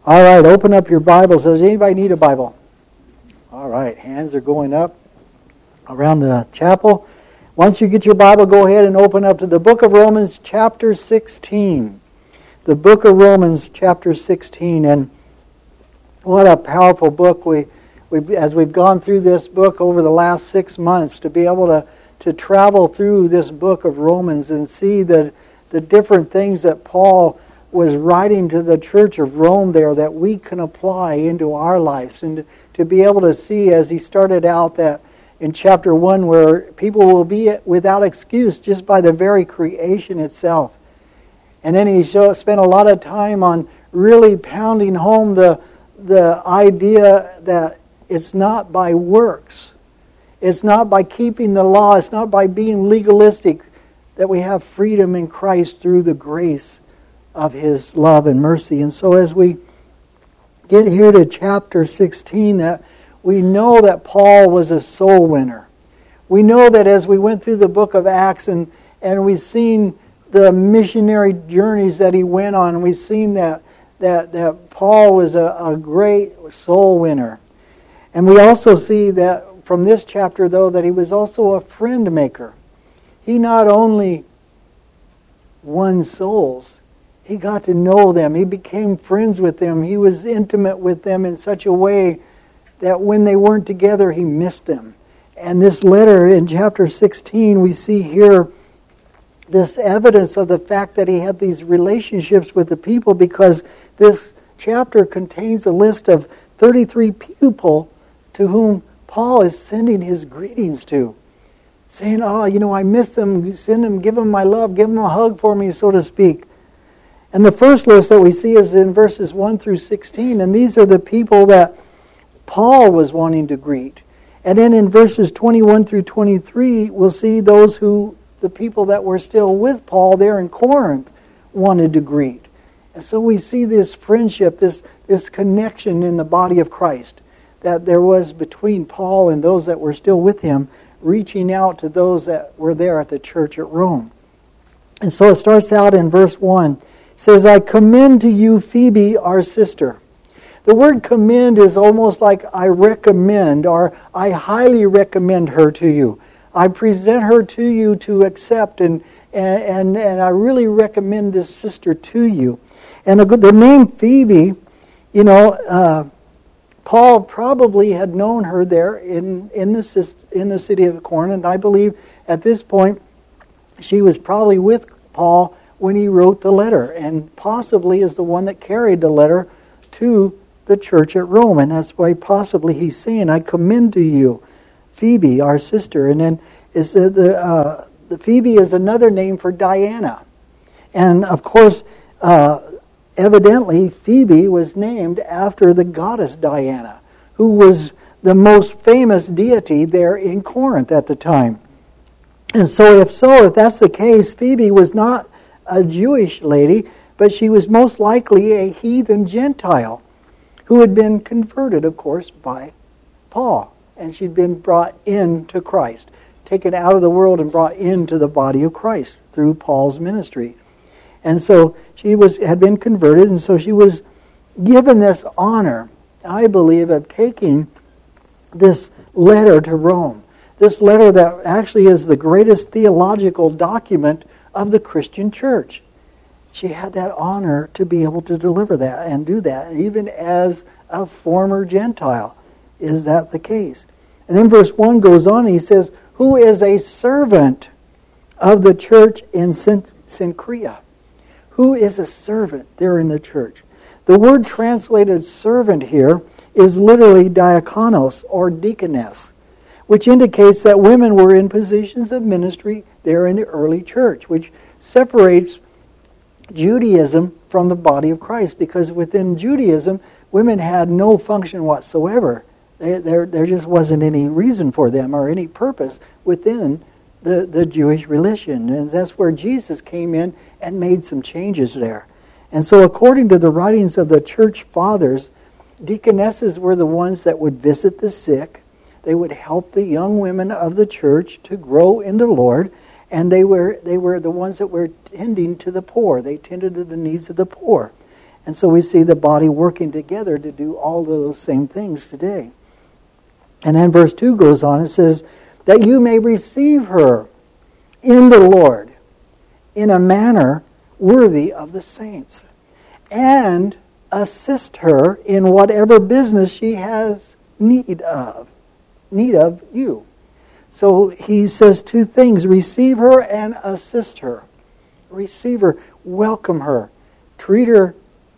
All right, open up your Bibles. Does anybody need a Bible? All right, hands are going up around the chapel. Once you get your Bible, go ahead and open up to the book of Romans chapter 16. The book of Romans chapter 16. And what a powerful book. As we've gone through this book over the last 6 months, to be able to travel through this book of Romans and see the different things that Paul was writing to the church of Rome there that we can apply into our lives. And to be able to see, as he started out, that in chapter 1 where people will be without excuse just by the very creation itself. And then he spent a lot of time on really pounding home the idea that it's not by works. It's not by keeping the law. It's not by being legalistic that we have freedom in Christ through the grace of His love and mercy. And so as we get here to chapter 16, that we know that Paul was a soul winner. We know that as we went through the book of Acts and we've seen the missionary journeys that he went on, we've seen that Paul was a great soul winner. And we also see that from this chapter, though, that he was also a friend maker. He not only won souls, he got to know them. He became friends with them. He was intimate with them in such a way that when they weren't together, he missed them. And this letter in chapter 16, we see here this evidence of the fact that he had these relationships with the people, because this chapter contains a list of 33 people to whom Paul is sending his greetings to. Saying, I miss them, send them, give them my love, give them a hug for me, so to speak. And the first list that we see is in verses 1 through 16, and these are the people that Paul was wanting to greet. And then in verses 21 through 23, we'll see the people that were still with Paul there in Corinth wanted to greet. And so we see this friendship, this connection in the body of Christ that there was between Paul and those that were still with him, reaching out to those that were there at the church at Rome. And so it starts out in verse 1. It says, I commend to you Phoebe, our sister. The word commend is almost like I recommend, or I highly recommend her to you. I present her to you to accept, and I really recommend this sister to you. And the name Phoebe, Paul probably had known her there in the city of Corinth, and I believe at this point she was probably with Paul when he wrote the letter, and possibly is the one that carried the letter to the church at Rome. And that's why possibly he's saying, I commend to you Phoebe, our sister. And then the Phoebe is another name for Diana. And of course, evidently Phoebe was named after the goddess Diana, who was the most famous deity there in Corinth at the time. And so if that's the case, Phoebe was not a Jewish lady, but she was most likely a heathen Gentile who had been converted, of course, by Paul. And she'd been brought into Christ, taken out of the world and brought into the body of Christ through Paul's ministry. And so she had been converted, and so she was given this honor, I believe, of taking this letter to Rome. This letter that actually is the greatest theological document of the Christian church. She had that honor to be able to deliver that and do that, even as a former Gentile. Is that the case? And then verse 1 goes on, and he says, who is a servant of the church in Cenchrea? Who is a servant there in the church? The word translated servant here is literally diakonos, or deaconess, which indicates that women were in positions of ministry there in the early church, which separates Judaism from the body of Christ, because within Judaism, women had no function whatsoever. There just wasn't any reason for them or any purpose within the Jewish religion. And that's where Jesus came in and made some changes there. And so according to the writings of the church fathers, deaconesses were the ones that would visit the sick. They would help the young women of the church to grow in the Lord. And they were the ones that were tending to the poor. They tended to the needs of the poor. And so we see the body working together to do all of those same things today. And then verse 2 goes on, it says, that you may receive her in the Lord in a manner worthy of the saints, and assist her in whatever business she has need of you. So he says two things: receive her and assist her. Receive her, welcome her, treat her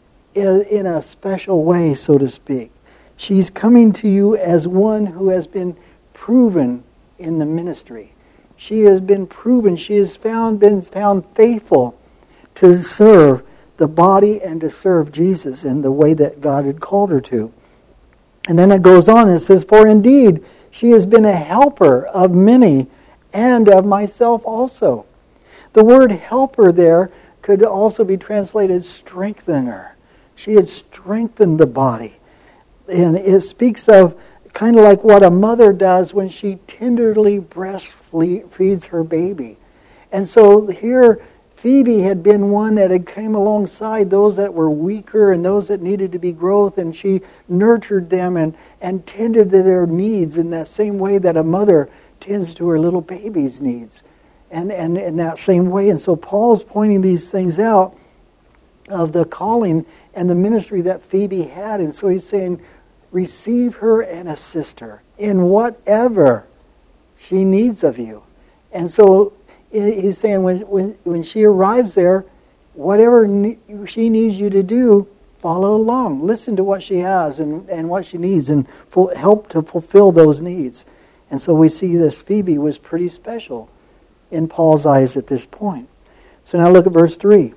in a special way, so to speak. She's coming to you as one who has been proven in the ministry. She has been proven. She has been found faithful to serve the body and to serve Jesus in the way that God had called her to. And then it goes on and says, for indeed she has been a helper of many and of myself also. The word helper there could also be translated strengthener. She had strengthened the body. And it speaks of kind of like what a mother does when she tenderly breastfeeds her baby. And so here Phoebe had been one that had came alongside those that were weaker and those that needed to be growth, and she nurtured them and tended to their needs in that same way that a mother tends to her little baby's needs. And in that same way. And so Paul's pointing these things out of the calling and the ministry that Phoebe had. And so he's saying, receive her and assist her in whatever she needs of you. And so he's saying when she arrives there, whatever she needs you to do, follow along. Listen to what she has and what she needs and help to fulfill those needs. And so we see this Phoebe was pretty special in Paul's eyes at this point. So now look at verse 3.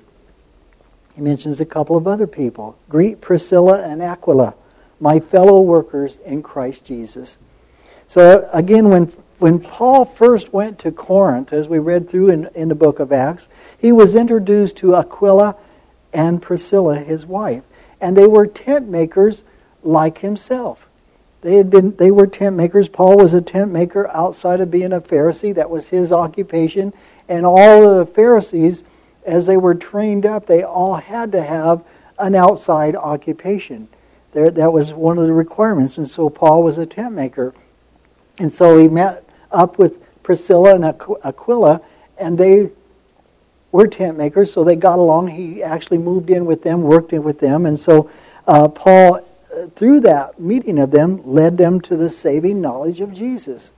He mentions a couple of other people. Greet Priscilla and Aquila, my fellow workers in Christ Jesus. So again, when Paul first went to Corinth, as we read through in the book of Acts, he was introduced to Aquila and Priscilla, his wife. And they were tent makers like himself. They were tent makers. Paul was a tent maker outside of being a Pharisee. That was his occupation. And all of the Pharisees, as they were trained up, they all had to have an outside occupation. That was one of the requirements. And so Paul was a tent maker. And so he met up with Priscilla and Aquila, and they were tent makers, so they got along. He actually moved in with them, worked in with them. And so Paul, through that meeting of them, led them to the saving knowledge of Jesus.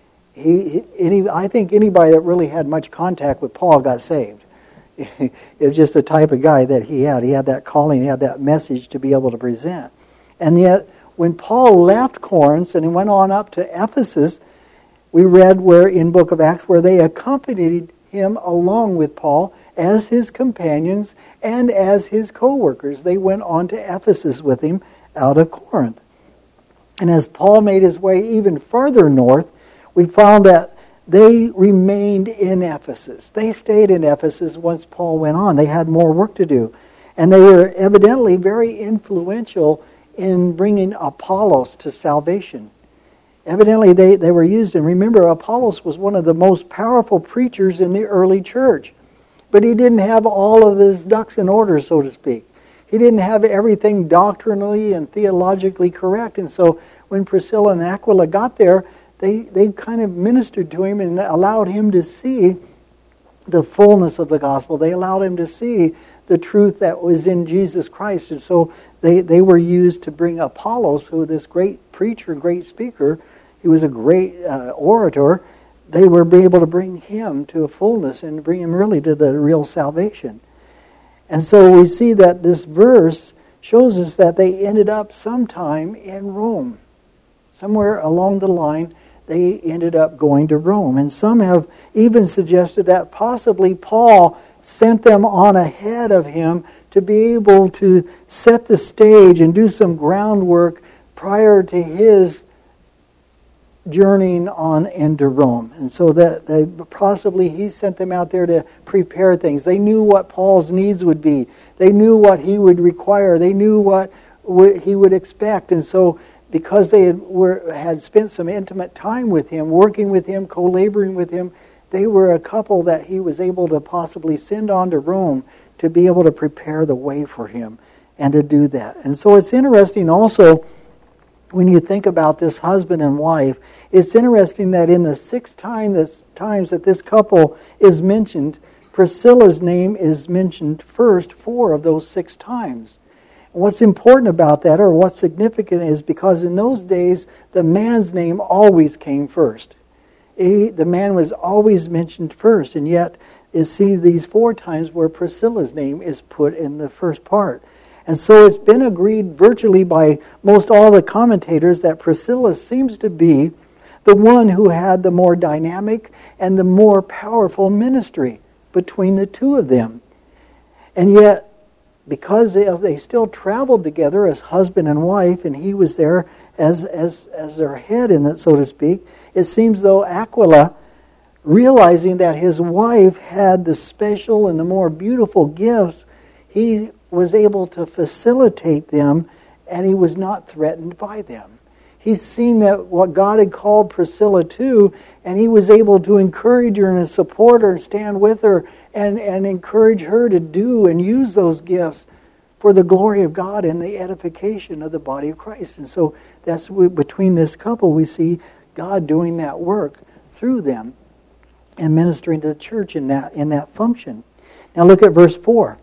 I think anybody that really had much contact with Paul got saved. It's just the type of guy that he had. He had that calling, he had that message to be able to present. And yet, when Paul left Corinth and he went on up to Ephesus, we read where in book of Acts where they accompanied him along with Paul as his companions and as his co-workers. They went on to Ephesus with him out of Corinth. And as Paul made his way even further north, we found that they remained in Ephesus. They stayed in Ephesus once Paul went on. They had more work to do. And they were evidently very influential in bringing Apollos to salvation. Evidently they were used. And remember, Apollos was one of the most powerful preachers in the early church. But he didn't have all of his ducks in order, so to speak. He didn't have everything doctrinally and theologically correct. And so when Priscilla and Aquila got there, they kind of ministered to him and allowed him to see the fullness of the gospel. They allowed him to see the truth that was in Jesus Christ. And so they were used to bring Apollos, who was this great preacher, great speaker. He was a great orator. They were able to bring him to a fullness and bring him really to the real salvation. And so we see that this verse shows us that they ended up sometime in Rome. Somewhere along the line, they ended up going to Rome. And some have even suggested that possibly Paul sent them on ahead of him to be able to set the stage and do some groundwork prior to his journeying on into Rome. And so that possibly he sent them out there to prepare things. They knew what Paul's needs would be. They knew what he would require. They knew what he would expect. And so because they had spent some intimate time with him, working with him, co-laboring with him, they were a couple that he was able to possibly send on to Rome to be able to prepare the way for him and to do that. And so it's interesting also when you think about this husband and wife, it's interesting that in the 6 times that this couple is mentioned, Priscilla's name is mentioned first 4 of those 6 times. And what's important about that, or what's significant, is because in those days, the man's name always came first. The man was always mentioned first, and yet you see these 4 times where Priscilla's name is put in the first part. And so it's been agreed virtually by most all the commentators that Priscilla seems to be the one who had the more dynamic and the more powerful ministry between the 2 of them. And yet, because they still traveled together as husband and wife, and he was there as their head in it, so to speak, it seems though Aquila, realizing that his wife had the special and the more beautiful gifts, he was able to facilitate them, and he was not threatened by them. He's seen that what God had called Priscilla to, and he was able to encourage her and support her and stand with her and encourage her to do and use those gifts for the glory of God and the edification of the body of Christ. And so that's between this couple, we see God doing that work through them and ministering to the church in that function. Now look at verse 4.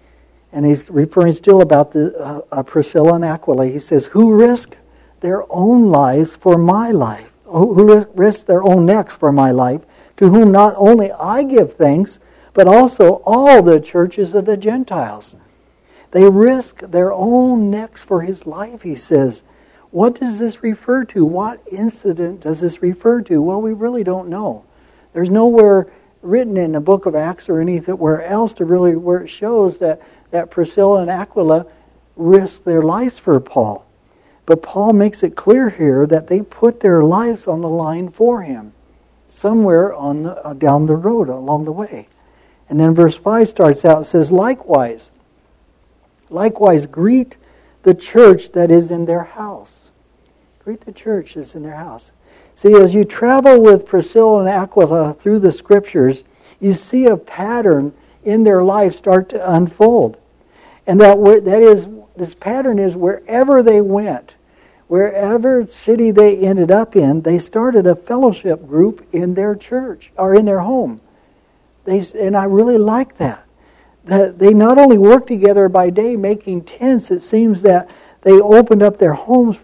And he's referring still about the Priscilla and Aquila. He says, who risk their own lives for my life, who risk their own necks for my life, to whom not only I give thanks, but also all the churches of the Gentiles. They risk their own necks for his life, he says. What does this refer to? What incident does this refer to? Well, we really don't know. There's nowhere written in the book of Acts or anywhere else to really where it shows that Priscilla and Aquila risked their lives for Paul. But Paul makes it clear here that they put their lives on the line for him, somewhere down the road, along the way. And then verse 5 starts out, it says, Likewise greet the church that is in their house. Greet the church that's in their house. See, as you travel with Priscilla and Aquila through the Scriptures, you see a pattern in their life start to unfold. And this pattern is wherever they went, wherever city they ended up in, they started a fellowship group in their church, or in their home. And I really like that. That they not only worked together by day making tents, it seems that they opened up their homes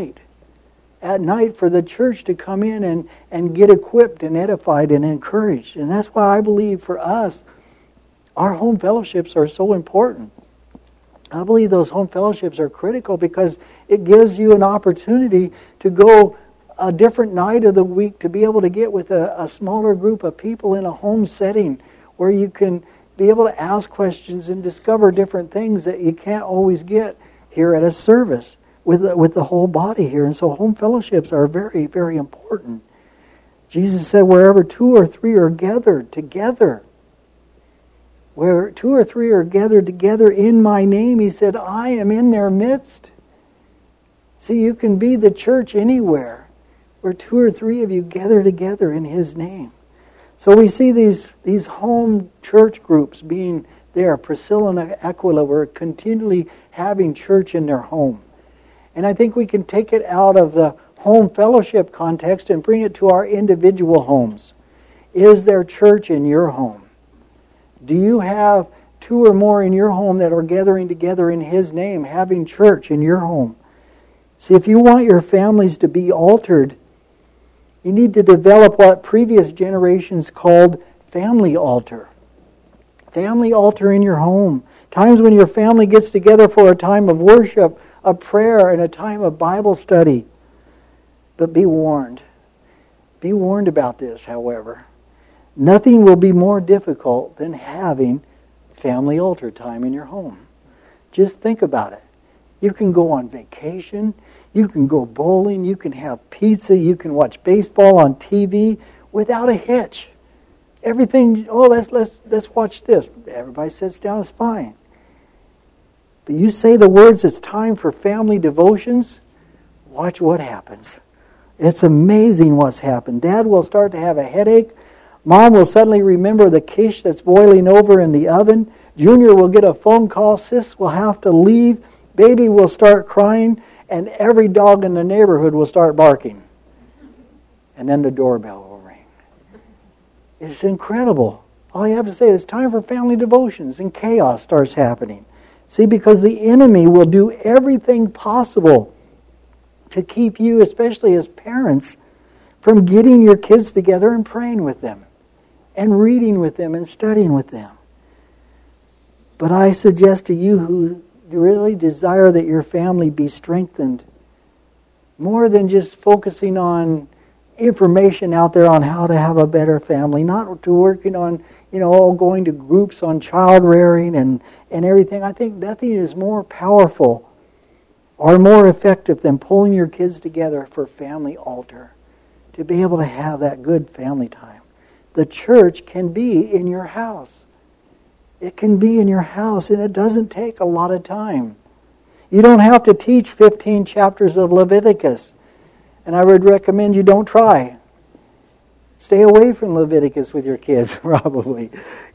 at night for the church to come in and get equipped and edified and encouraged. And that's why I believe for us, our home fellowships are so important. I believe those home fellowships are critical because it gives you an opportunity to go a different night of the week, to be able to get with a smaller group of people in a home setting where you can be able to ask questions and discover different things that you can't always get here at a service with the whole body here. And so home fellowships are very, very important. Jesus said, wherever 2 or 3 are gathered together, where 2 or 3 are gathered together in my name, he said, I am in their midst. See, you can be the church anywhere where 2 or 3 of you gather together in his name. So we see these home church groups being there. Priscilla and Aquila were continually having church in their home. And I think we can take it out of the home fellowship context and bring it to our individual homes. Is there church in your home? Do you have 2 or more in your home that are gathering together in his name, having church in your home? See, if you want your families to be altered, you need to develop what previous generations called family altar. Family altar in your home. Times when your family gets together for a time of worship, a prayer, and a time of Bible study. But be warned. Be warned about this, however. Nothing will be more difficult than having family altar time in your home. Just think about it. You can go on vacation, you can go bowling, you can have pizza, you can watch baseball on TV without a hitch. Everything, let's watch this. Everybody sits down, it's fine. But you say the words, it's time for family devotions, watch what happens. It's amazing what's happened. Dad will start to have a headache. Mom will suddenly remember the quiche that's boiling over in the oven. Junior will get a phone call. Sis will have to leave. Baby will start crying. And every dog in the neighborhood will start barking. And then the doorbell will ring. It's incredible. All you have to say is time for family devotions, and chaos starts happening. See, because the enemy will do everything possible to keep you, especially as parents, from getting your kids together and praying with them, and reading with them, and studying with them. But I suggest to you who really desire that your family be strengthened, more than just focusing on information out there on how to have a better family, not to working on, going to groups on child rearing and everything. I think nothing is more powerful or more effective than pulling your kids together for family altar, to be able to have that good family time. The church can be in your house. It can be in your house, and it doesn't take a lot of time. You don't have to teach 15 chapters of Leviticus. And I would recommend you don't try. Stay away from Leviticus with your kids, probably.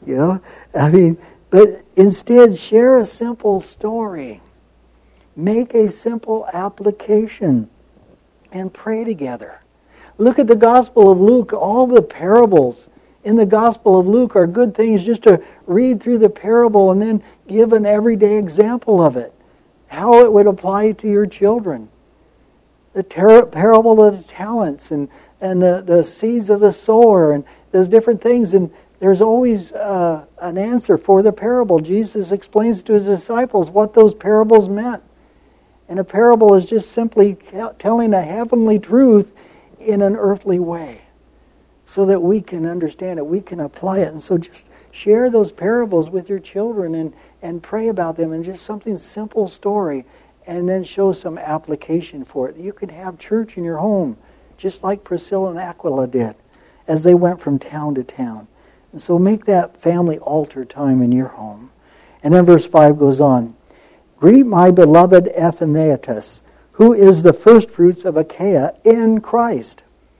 But instead, share a simple story. Make a simple application and pray together. Look at the Gospel of Luke. All the parables in the Gospel of Luke are good things just to read through the parable and then give an everyday example of it. How it would apply to your children. The parable of the talents and the seeds of the sower and those different things. And there's always an answer for the parable. Jesus explains to his disciples what those parables meant. And a parable is just simply telling a heavenly truth in an earthly way, so that we can understand it, we can apply it. And so just share those parables with your children and pray about them, and just something simple story, and then show some application for it. You can have church in your home, just like Priscilla and Aquila did, as they went from town to town. And so make that family altar time in your home. And then verse 5 goes on. Greet my beloved Epaphras, who is the firstfruits of Achaia in Christ.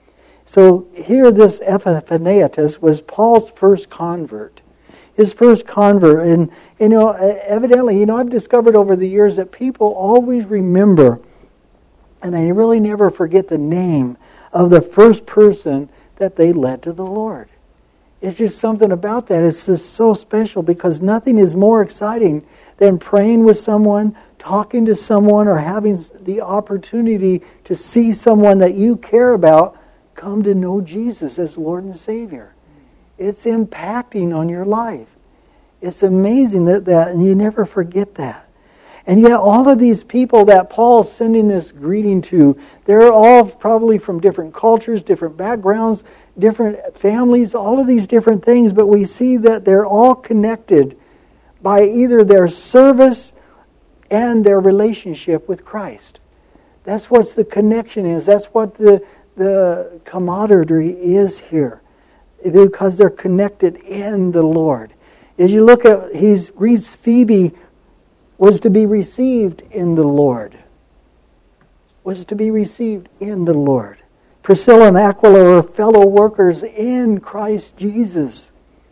So here this Epaphras was Paul's first convert. His first convert. And, evidently, I've discovered over the years that people always remember, and they really never forget the name of the first person that they led to the Lord. It's just something about that. It's just so special, because nothing is more exciting than praying with someone, talking to someone, or having the opportunity to see someone that you care about come to know Jesus as Lord and Savior. It's impacting on your life. It's amazing that and you never forget that. And yet all of these people that Paul's sending this greeting to, they're all probably from different cultures, different backgrounds, different families, all of these different things, but we see that they're all connected by either their service and their relationship with Christ. That's what the connection is. That's what the camaraderie is here, because they're connected in the Lord. As you look at, he reads Phoebe was to be received in the Lord. Was to be received in the Lord. Priscilla and Aquila were fellow workers in Christ Jesus.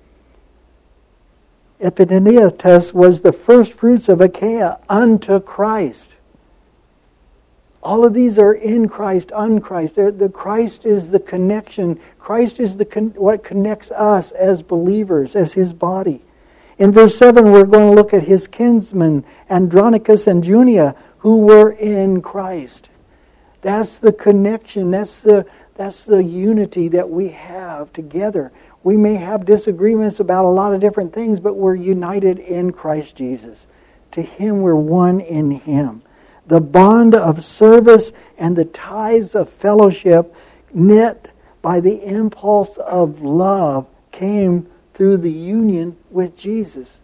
Epaphras was the first fruits of Achaia unto Christ. All of these are in Christ, on Christ. The Christ is the connection. Christ is what connects us as believers, as His body. In verse 7, we're going to look at his kinsmen, Andronicus and Junia, who were in Christ. That's the connection. That's the unity that we have together. We may have disagreements about a lot of different things, but we're united in Christ Jesus. To Him, we're one in Him. The bond of service and the ties of fellowship knit by the impulse of love came through the union with Jesus.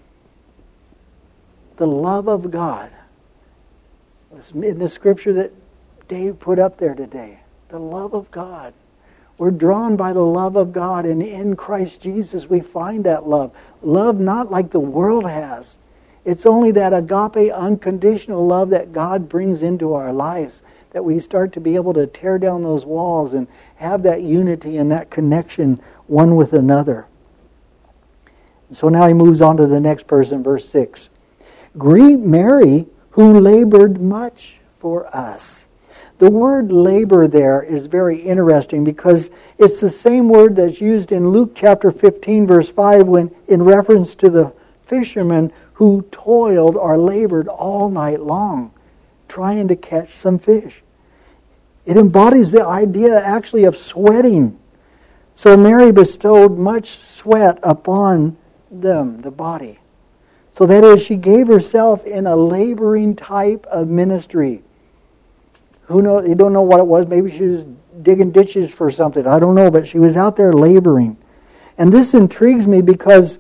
The love of God was in the scripture that Dave put up there today. The love of God. We're drawn by the love of God, and in Christ Jesus we find that love. Love not like the world has. It's only that agape, unconditional love that God brings into our lives, that we start to be able to tear down those walls and have that unity and that connection one with another. So now he moves on to the next person, verse 6. Greet Mary, who labored much for us. The word labor there is very interesting because it's the same word that's used in Luke chapter 15, verse 5, when in reference to the fishermen who toiled or labored all night long trying to catch some fish. It embodies the idea actually of sweating. So Mary bestowed much sweat upon them, the body. So that is, she gave herself in a laboring type of ministry. Who knows? You don't know what it was. Maybe she was digging ditches for something. I don't know, but she was out there laboring. And this intrigues me because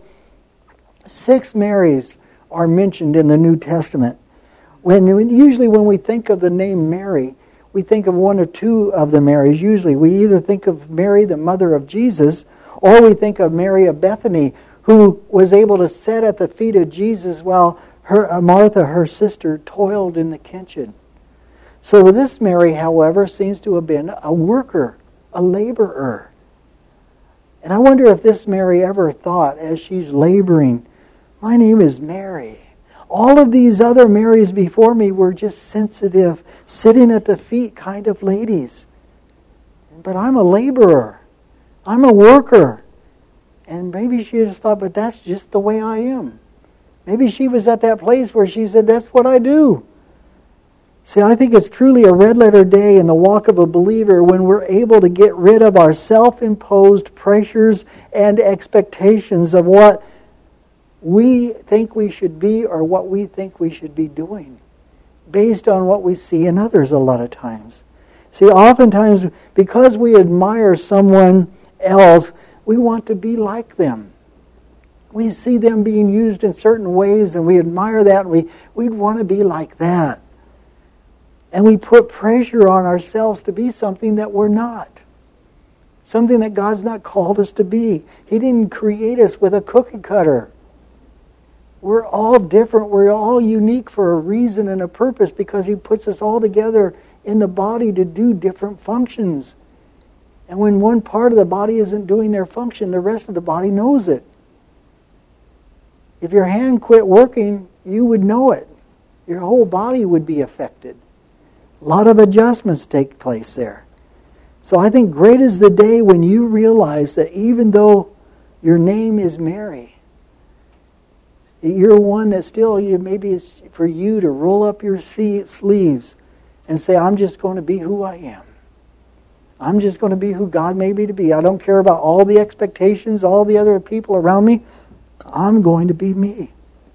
6 Marys are mentioned in the New Testament. Usually when we think of the name Mary, we think of one or two of the Marys. Usually we either think of Mary, the mother of Jesus, or we think of Mary of Bethany, who was able to sit at the feet of Jesus while Martha, her sister, toiled in the kitchen. So this Mary, however, seems to have been a worker, a laborer. And I wonder if this Mary ever thought, as she's laboring, my name is Mary. All of these other Marys before me were just sensitive, sitting at the feet kind of ladies. But I'm a laborer. I'm a worker. And maybe she just thought, but that's just the way I am. Maybe she was at that place where she said, that's what I do. See, I think it's truly a red letter day in the walk of a believer when we're able to get rid of our self-imposed pressures and expectations of what we think we should be or what we think we should be doing based on what we see in others a lot of times. See, oftentimes, because we admire someone else, we want to be like them. We see them being used in certain ways and we admire that and we'd want to be like that. And we put pressure on ourselves to be something that we're not. Something that God's not called us to be. He didn't create us with a cookie cutter. We're all different. We're all unique for a reason and a purpose because He puts us all together in the body to do different functions. And when one part of the body isn't doing their function, the rest of the body knows it. If your hand quit working, you would know it. Your whole body would be affected. A lot of adjustments take place there. So I think great is the day when you realize that even though your name is Mary, you're one that still, maybe it's for you to roll up your sleeves and say, I'm just going to be who I am. I'm just going to be who God made me to be. I don't care about all the expectations, all the other people around me. I'm going to be me.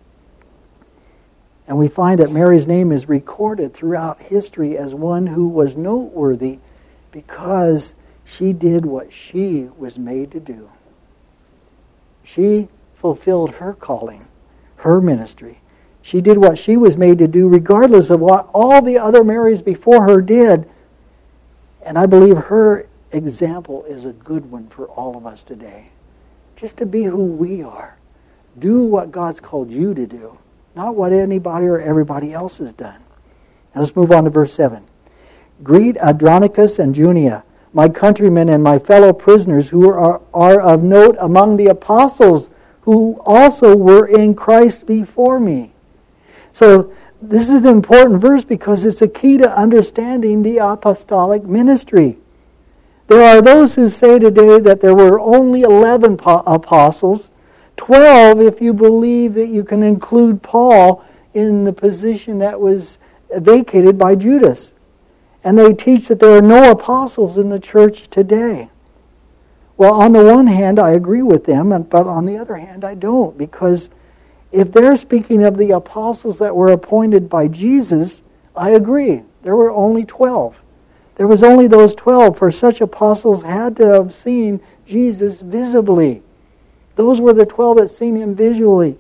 And we find that Mary's name is recorded throughout history as one who was noteworthy because she did what she was made to do. She fulfilled her calling, her ministry. She did what she was made to do regardless of what all the other Marys before her did. And I believe her example is a good one for all of us today. Just to be who we are. Do what God's called you to do. Not what anybody or everybody else has done. Now let's move on to verse 7. Greet Andronicus and Junia, my countrymen and my fellow prisoners who are of note among the apostles who also were in Christ before me. So this is an important verse because it's a key to understanding the apostolic ministry. There are those who say today that there were only 11 apostles, 12 if you believe that you can include Paul in the position that was vacated by Judas. And they teach that there are no apostles in the church today. Well, on the one hand, I agree with them, but on the other hand, I don't. Because if they're speaking of the apostles that were appointed by Jesus, I agree. There were only 12. There was only those 12, for such apostles had to have seen Jesus visibly. Those were the 12 that seen Him visibly.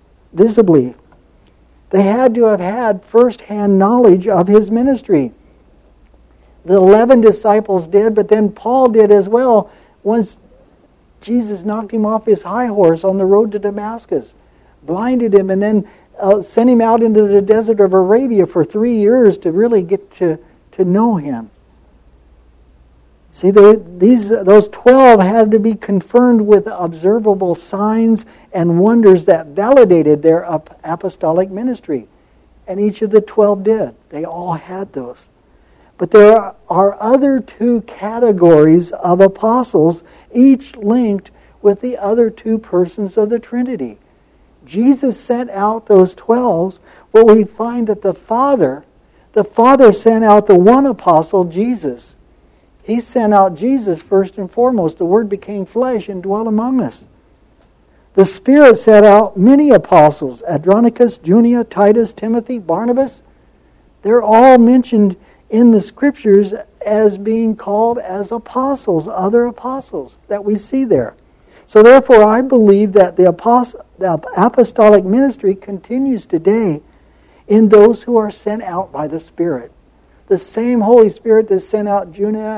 They had to have had first-hand knowledge of His ministry. The 11 disciples did, but then Paul did as well once Jesus knocked him off his high horse on the road to Damascus, blinded him, and then sent him out into the desert of Arabia for 3 years to really get to know Him. See, those 12 had to be confirmed with observable signs and wonders that validated their apostolic ministry. And each of the 12 did. They all had those. But there are other 2 categories of apostles, each linked with the other 2 persons of the Trinity. Jesus sent out those 12, but we find that the Father sent out the one apostle, Jesus. He sent out Jesus first and foremost. The Word became flesh and dwelt among us. The Spirit sent out many apostles, Andronicus, Junia, Titus, Timothy, Barnabas. They're all mentioned in the Scriptures as being called as apostles, other apostles that we see there. So therefore, I believe that the apostolic ministry continues today in those who are sent out by the Spirit. The same Holy Spirit that sent out Junia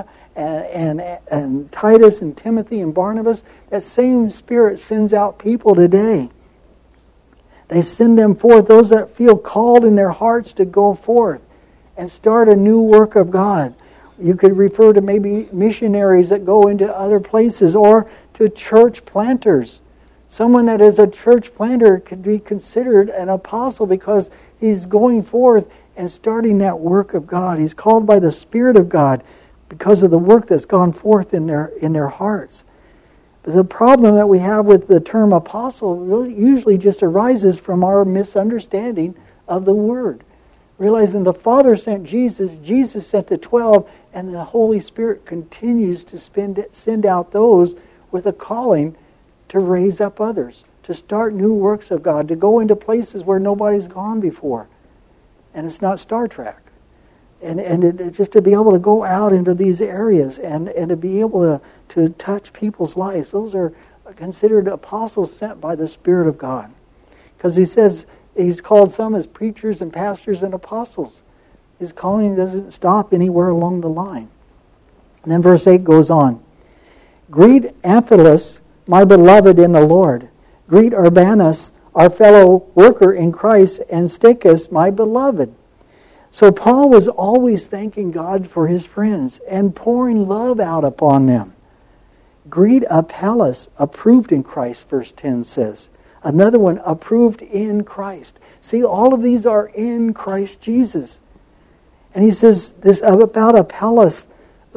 and Titus and Timothy and Barnabas, that same Spirit sends out people today. They send them forth, those that feel called in their hearts to go forth and start a new work of God. You could refer to maybe missionaries that go into other places, or to church planters. Someone that is a church planter could be considered an apostle because he's going forth and starting that work of God. He's called by the Spirit of God because of the work that's gone forth in their hearts. But the problem that we have with the term apostle usually just arises from our misunderstanding of the Word. Realizing the Father sent Jesus, Jesus sent the 12, and the Holy Spirit continues to send out those with a calling to raise up others, to start new works of God, to go into places where nobody's gone before. And it's not Star Trek. And just to be able to go out into these areas and to be able to touch people's lives. Those are considered apostles sent by the Spirit of God. Because he says he's called some as preachers and pastors and apostles. His calling doesn't stop anywhere along the line. And then verse 8 goes on. Greet Amphilus, my beloved in the Lord. Greet Urbanus, our fellow worker in Christ, and Stachys, my beloved. So Paul was always thanking God for his friends and pouring love out upon them. Greet Apelles, approved in Christ, verse 10 says. Another one, approved in Christ. See, all of these are in Christ Jesus. And he says this about Apelles,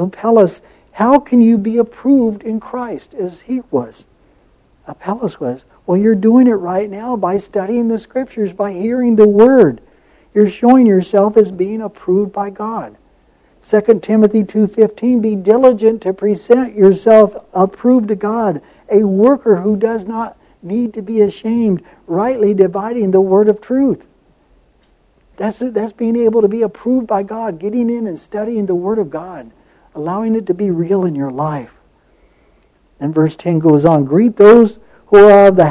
how can you be approved in Christ as he was? Apelles was. Well, you're doing it right now by studying the Scriptures, by hearing the Word. You're showing yourself as being approved by God. 2 Timothy 2:15, be diligent to present yourself approved to God, a worker who does not need to be ashamed, rightly dividing the word of truth. That's being able to be approved by God, getting in and studying the Word of God, allowing it to be real in your life. And verse 10 goes on, greet those who are of the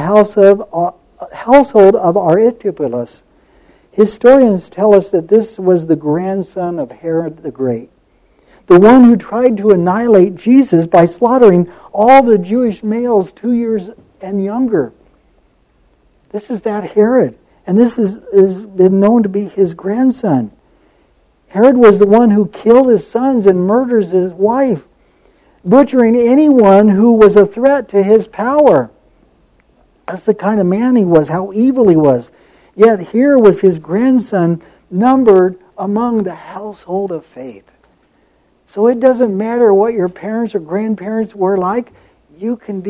household of Aristobulus. Historians tell us that this was the grandson of Herod the Great, the one who tried to annihilate Jesus by slaughtering all the Jewish males 2 years and younger. This is that Herod, and this is been known to be his grandson. Herod was the one who killed his sons and murders his wife, butchering anyone who was a threat to his power. That's the kind of man he was, how evil he was. Yet here was his grandson numbered among the household of faith. So it doesn't matter what your parents or grandparents were like, you can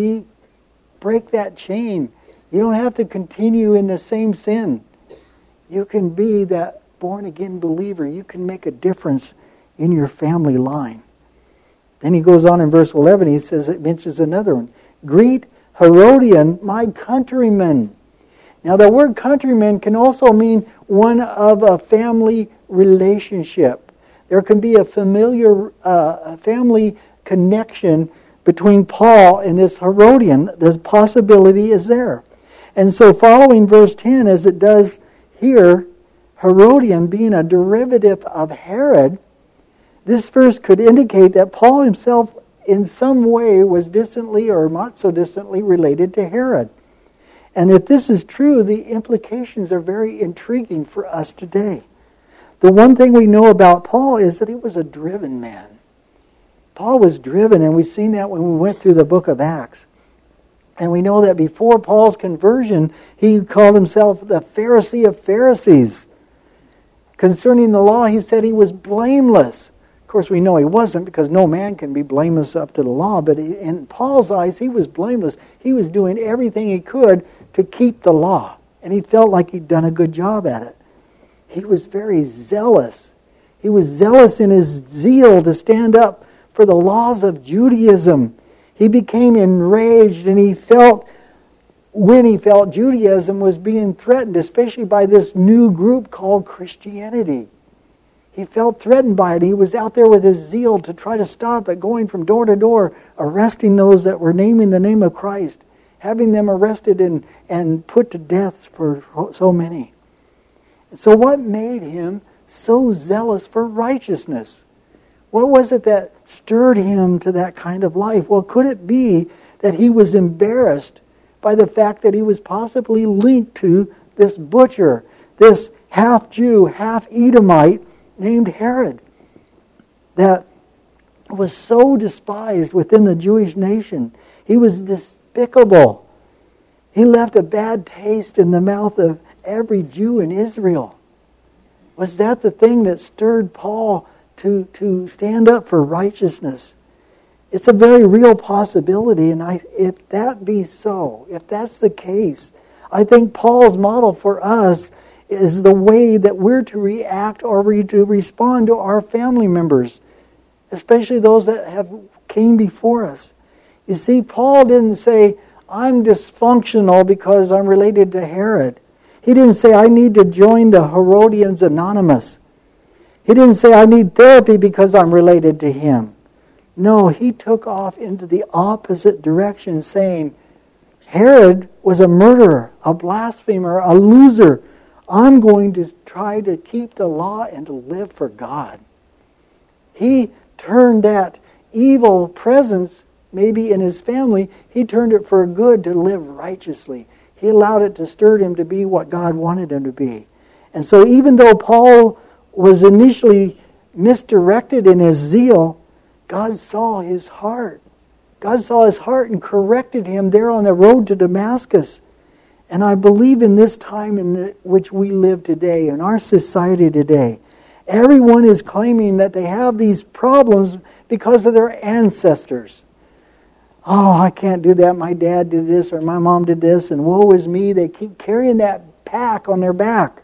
break that chain. You don't have to continue in the same sin. You can be that born-again believer. You can make a difference in your family line. Then he goes on in verse 11, it mentions another one. Greet Herodian, my countrymen. Now the word countryman can also mean one of a family relationship. There can be a familiar family connection between Paul and this Herodian. This possibility is there. And so following verse 10, as it does here, Herodian being a derivative of Herod, this verse could indicate that Paul himself in some way was distantly or not so distantly related to Herod. And if this is true, the implications are very intriguing for us today. The one thing we know about Paul is that he was a driven man. Paul was driven, and we've seen that when we went through the book of Acts. And we know that before Paul's conversion, he called himself the Pharisee of Pharisees. Concerning the law, he said he was blameless. Of course, we know he wasn't, because no man can be blameless up to the law. But in Paul's eyes, he was blameless. He was doing everything he could to keep the law. And he felt like he'd done a good job at it. He was very zealous. He was zealous in his zeal to stand up for the laws of Judaism. He became enraged, and when he felt Judaism was being threatened, especially by this new group called Christianity. He felt threatened by it. He was out there with his zeal to try to stop it, going from door to door, arresting those that were naming the name of Christ, having them arrested and put to death for so many. So what made him so zealous for righteousness? What was it that stirred him to that kind of life? Well, could it be that he was embarrassed by the fact that he was possibly linked to this butcher, this half-Jew, half-Edomite named Herod, that was so despised within the Jewish nation? He was despicable. He left a bad taste in the mouth of every Jew in Israel. Was that the thing that stirred Paul to stand up for righteousness? It's a very real possibility, and if that be so, if that's the case, I think Paul's model for us is the way that we're to react or to respond to our family members, especially those that have came before us. You see, Paul didn't say, I'm dysfunctional because I'm related to Herod. He didn't say, I need to join the Herodians Anonymous. He didn't say, I need therapy because I'm related to him. No, he took off into the opposite direction, saying, Herod was a murderer, a blasphemer, a loser. I'm going to try to keep the law and to live for God. He turned that evil presence, maybe in his family, he turned it for good to live righteously. He allowed it to stir him to be what God wanted him to be. And so even though Paul was initially misdirected in his zeal, God saw his heart. God saw his heart and corrected him there on the road to Damascus. And I believe in this time in which we live today, in our society today, everyone is claiming that they have these problems because of their ancestors. Oh, I can't do that. My dad did this, or my mom did this, and woe is me. They keep carrying that pack on their back.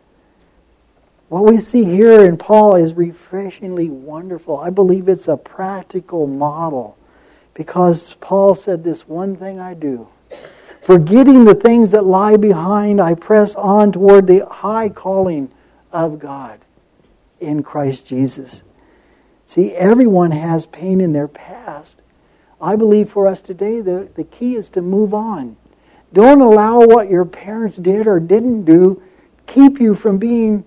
What we see here in Paul is refreshingly wonderful. I believe it's a practical model, because Paul said, this one thing I do, forgetting the things that lie behind, I press on toward the high calling of God in Christ Jesus. See, everyone has pain in their past. I believe for us today, the key is to move on. Don't allow what your parents did or didn't do keep you from being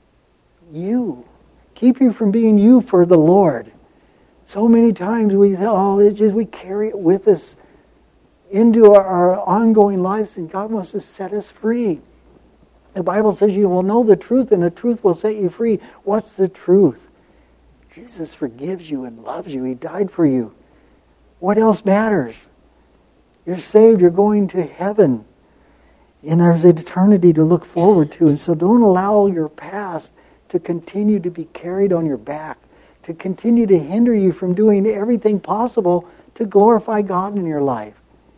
you. Keep you from being you for the Lord. So many times we carry it with us into our ongoing lives, and God wants to set us free. The Bible says you will know the truth, and the truth will set you free. What's the truth? Jesus forgives you and loves you. He died for you. What else matters? You're saved. You're going to heaven. And there's an eternity to look forward to. And so don't allow your past to continue to be carried on your back, to continue to hinder you from doing everything possible to glorify God in your life.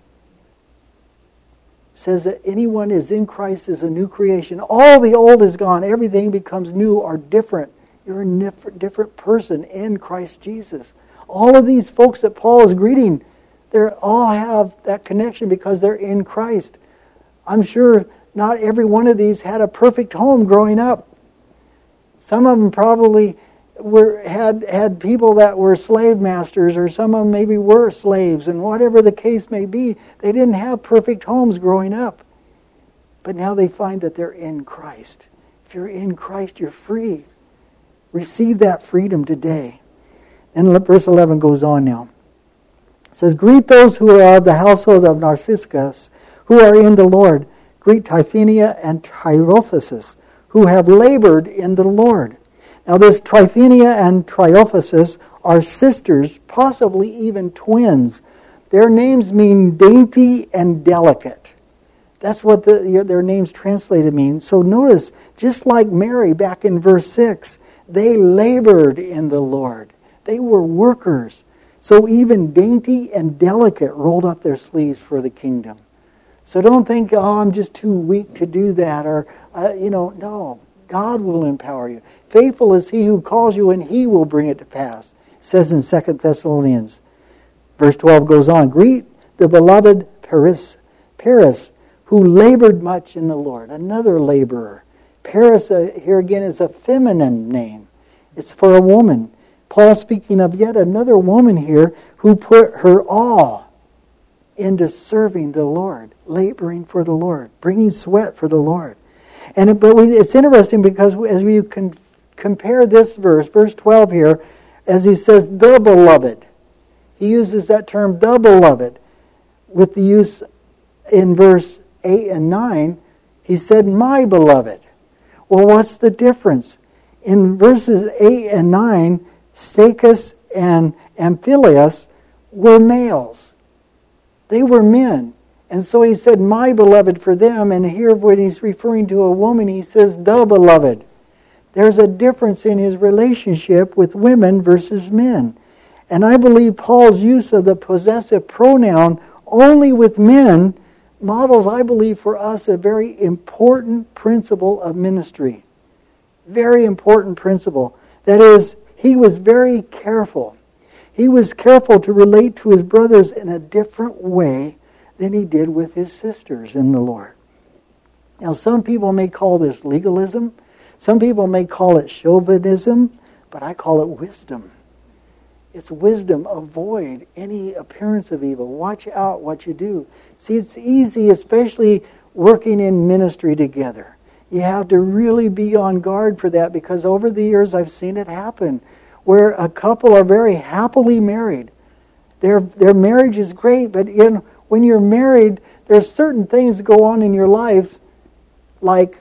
It says that anyone is in Christ is a new creation. All the old is gone. Everything becomes new or different. You're a different person in Christ Jesus. All of these folks that Paul is greeting, they all have that connection because they're in Christ. I'm sure not every one of these had a perfect home growing up. Some of them probably had people that were slave masters, or some of them maybe were slaves, and whatever the case may be, they didn't have perfect homes growing up. But now they find that they're in Christ. If you're in Christ, you're free. Receive that freedom today. And verse 11 goes on now. It says, greet those who are of the household of Narcissus, who are in the Lord. Greet Tryphena and Tryphosa, who have labored in the Lord. Now this Tryphenia and Tryphosa are sisters, possibly even twins. Their names mean dainty and delicate. That's what their names translated mean. So notice, just like Mary back in verse 6, they labored in the Lord. They were workers. So even dainty and delicate rolled up their sleeves for the kingdom. So don't think, oh, I'm just too weak to do that. Or, no. God will empower you. Faithful is He who calls you, and He will bring it to pass. It says in 2 Thessalonians. Verse 12 goes on, greet the beloved Paris, who labored much in the Lord. Another laborer. Paris, here again, is a feminine name. It's for a woman. Paul speaking of yet another woman here who put her all into serving the Lord, laboring for the Lord, bringing sweat for the Lord. But it's interesting because as we compare this verse 12 here, as he says, the beloved, he uses that term, the beloved, with the use in verse 8 and 9, he said, my beloved. Well, what's the difference? In verses 8 and 9, Stachys and Amphilius were males. They were men. And so he said, my beloved for them. And here when he's referring to a woman, he says, the beloved. There's a difference in his relationship with women versus men. And I believe Paul's use of the possessive pronoun only with men models, I believe, for us a very important principle of ministry. Very important principle. That is, he was very careful. He was careful to relate to his brothers in a different way than he did with his sisters in the Lord. Now, some people may call this legalism. Some people may call it chauvinism, but I call it wisdom. It's wisdom. Avoid any appearance of evil. Watch out what you do. See, it's easy, especially working in ministry together. You have to really be on guard for that because over the years I've seen it happen where a couple are very happily married. Their marriage is great, but when you're married, there's certain things that go on in your lives like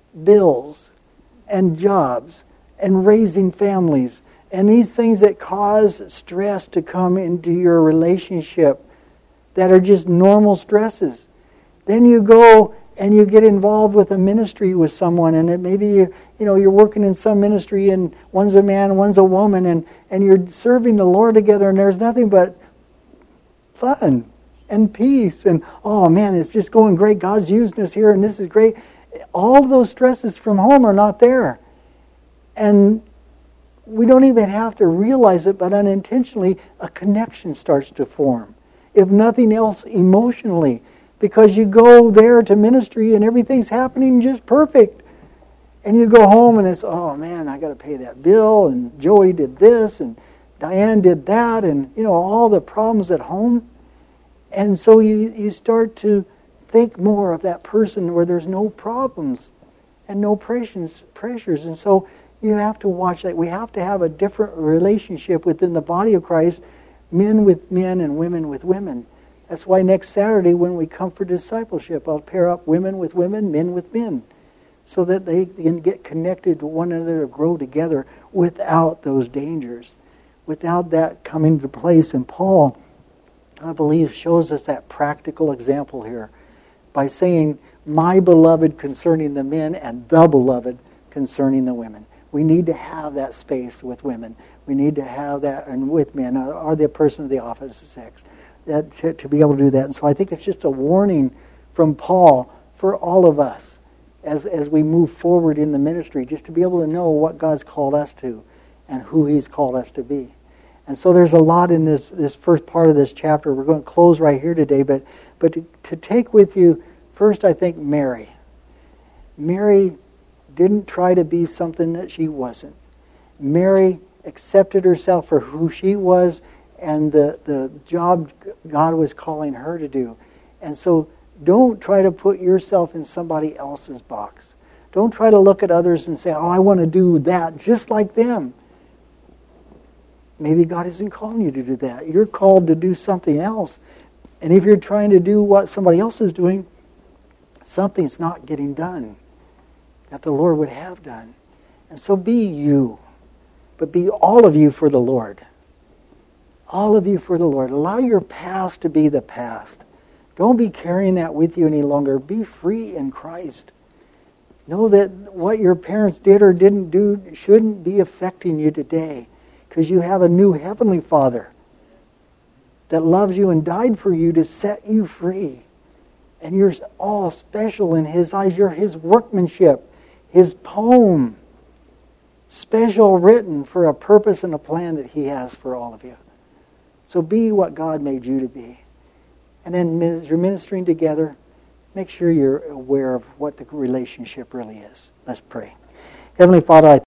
bills and jobs and raising families and these things that cause stress to come into your relationship that are just normal stresses. Then you go and you get involved with a ministry with someone, and maybe you're working in some ministry and one's a man, one's a woman, and you're serving the Lord together, and there's nothing but fun and peace, and oh man, it's just going great. God's using us here, and this is great. All of those stresses from home are not there. And we don't even have to realize it, but unintentionally, a connection starts to form. If nothing else, emotionally. Because you go there to ministry and everything's happening just perfect. And you go home and it's, oh man, I got to pay that bill, and Joey did this, and Diane did that, and all the problems at home. And so you start to think more of that person where there's no problems and no pressures. And so you have to watch that. We have to have a different relationship within the body of Christ, men with men and women with women. That's why next Saturday when we come for discipleship, I'll pair up women with women, men with men, so that they can get connected to one another to grow together without those dangers, without that coming to place. And Paul, I believe, shows us that practical example here by saying, my beloved concerning the men and the beloved concerning the women. We need to have that space with women. We need to have that and with men, or the person of the opposite sex, to be able to do that. And so I think it's just a warning from Paul for all of us as we move forward in the ministry, just to be able to know what God's called us to and who He's called us to be. And so there's a lot in this first part of this chapter. We're going to close right here today, but to take with you, first I think Mary. Mary didn't try to be something that she wasn't. Mary accepted herself for who she was and the job God was calling her to do. And so don't try to put yourself in somebody else's box. Don't try to look at others and say, oh, I want to do that just like them. Maybe God isn't calling you to do that. You're called to do something else. And if you're trying to do what somebody else is doing, something's not getting done that the Lord would have done. And so be you. but be all of you for the Lord. All of you for the Lord. Allow your past to be the past. Don't be carrying that with you any longer. Be free in Christ. Know that what your parents did or didn't do shouldn't be affecting you today, because you have a new Heavenly Father that loves you and died for you to set you free. And you're all special in His eyes. You're His workmanship, His poem, special, written for a purpose and a plan that He has for all of you. So be what God made you to be. And then as you're ministering together, make sure you're aware of what the relationship really is. Let's pray. Heavenly Father, I